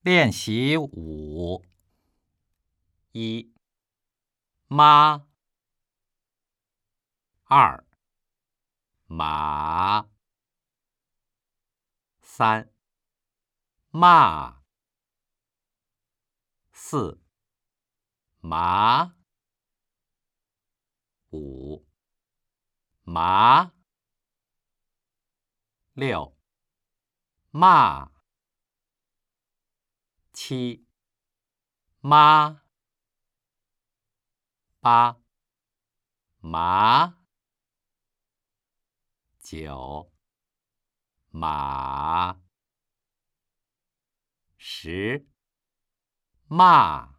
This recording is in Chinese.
练习5：1、妈； 2、马； 3、骂； 4、麻； 5、麻； 6、骂； 7、妈； 8、麻； 9、马； 10、骂。